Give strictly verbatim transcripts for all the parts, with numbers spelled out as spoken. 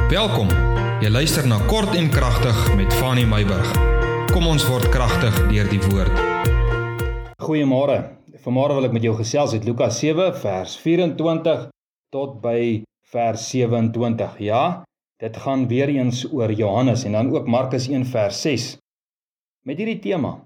Welkom, jy luister na Kort en Kragtig met Fanny Meyburg. Kom ons word kragtig deur die woord. Goeiemôre, vanmôre wil ek met jou gesels uit Lukas sewe vers vyf-en-twintig tot by vers sewe-en-twintig. Ja, dit gaan weer eens oor Johannes en dan ook Markus een vers ses. Met hierdie tema,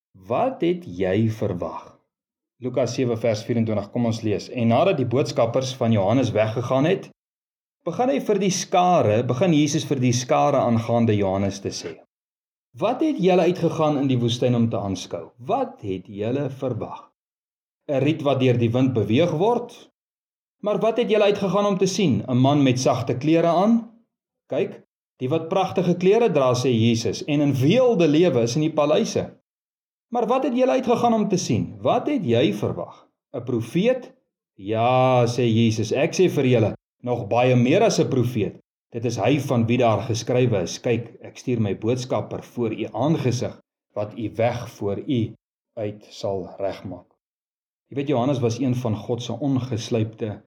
wat het jy verwag? Lukas sewe vers vyf-en-twintig, kom ons lees. En nadat die boodskappers van Johannes weggegaan het, begin hy vir die skare, begin Jesus vir die skare aangaande Johannes te sê. Wat het julle uitgegaan in die woestyn om te aanskou? Wat het julle verwag? 'n Riet wat deur die wind beweeg word? Maar wat het julle uitgegaan om te sien? 'n Man met sagte klere aan? Kyk, die wat pragtige klere dra, sê Jesus, en in weelde lewe is in die paleise. Maar wat het julle uitgegaan om te sien? Wat het jy verwag? 'n Profeet? Ja, sê Jesus, ek sê vir julle, nog baie meer as 'n profeet. Dit is hy van wie daar geskrywe is. Kyk, ek stuur my boodskapper voor u aangesig, wat u weg voor u uit sal regmaak. Jy weet, Johannes was een van God se ongeslypte,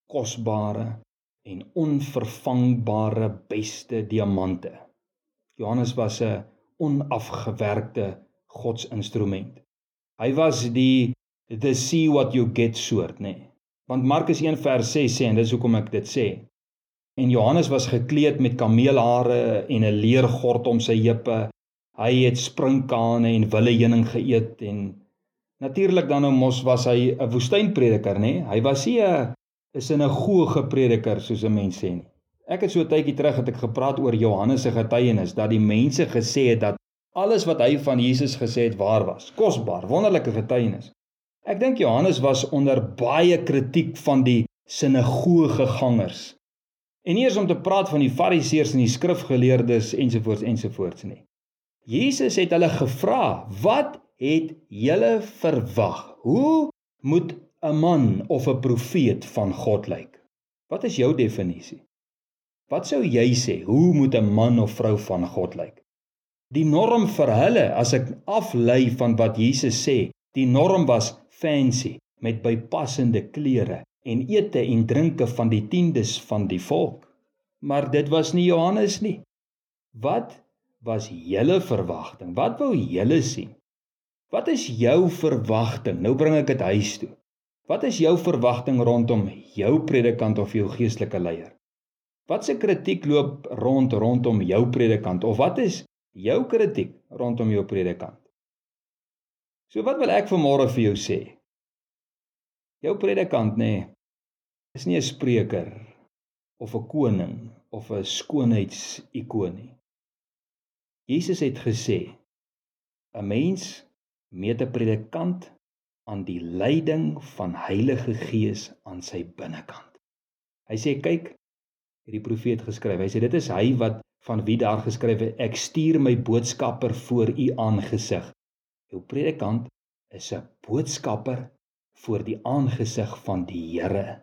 kosbare en onvervangbare beste diamante. Johannes was 'n onafgewerkte godsinstrument. Hy was die the see what you get soort, nê. Nee. Want Markus een vers ses sê, en dis hoekom ek dit sê, en Johannes was gekleed met kameelhare en 'n leergord om sy heupe, hy het sprinkane en wille heuning geëet, en natuurlik dan nou mos was hy 'n woestynprediker, nê? Hy was nie 'n 'n sinagoge prediker soos 'n mens sê nie. Ek het so 'n tydjie terug het ek gepraat oor Johannes se getuienis, dat die mense gesê het dat alles wat hy van Jesus gesê het waar was. Kosbaar, wonderlike getuienis. Ek dink Johannes was onder baie kritiek van die sinagoge gangers. En nie eers om te praat van die fariseërs en die skrifgeleerdes ensovoorts ensovoorts nie. Jesus het hulle gevra, wat het julle verwag? Hoe moet 'n man of 'n profeet van God lyk? Wat is jou definisie? Wat sou jy sê, hoe moet 'n man of vrou van God lyk? Die norm vir hulle, as ek aflei van wat Jesus sê, die norm was fancy, met bypassende klere en ete en drinke van die tiendes van die volk. Maar dit was nie Johannes nie. Wat was julle verwagting? Wat wou julle sien? Wat is jou verwagting? Nou bring ek dit huis toe. Wat is jou verwagting rondom jou predikant of jou geestelike leier? Wat se kritiek loop rond rondom jou predikant? Of wat is jou kritiek rondom jou predikant? So wat wil ek vanmôre vir jou sê? Jou predikant, nee, is nie 'n spreker of 'n koning of 'n skoonheidsikoon nie. Jesus het gesê, 'n mens meet 'n predikant aan die leiding van Heilige Gees aan sy binnekant. Hy sê, kyk, het die profeet geskryf, hy sê, dit is hy wat van wie daar geskryf het, ek stuur my boodskapper voor u aangesig. Jou predikant is 'n boodskapper voor die aangesig van die Here.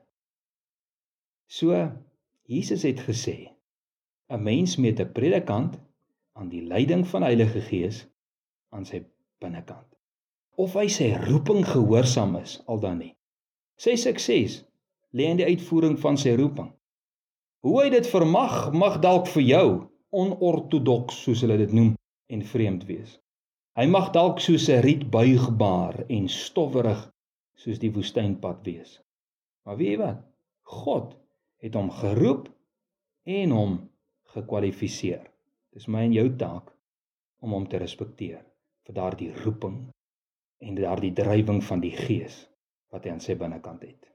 So, Jesus het gesê, 'n mens met 'n predikant aan die leiding van Heilige Gees aan sy binnekant. Of hy sy roeping gehoorsaam is, al dan nie. Sy sukses lê in die uitvoering van sy roeping. Hoe hy dit vermag, mag dalk vir jou onortodoks, soos hulle dit noem, en vreemd wees. Hy mag dalk soos 'n riet buigbaar en stowwerig soos die woestynpad wees. Maar weet jy wat? God het hom geroep en hom gekwalifiseer. Dis my en jou taak om hom te respekteer vir daardie roeping en daardie drywing van die Gees wat hy aan sy binnekant het.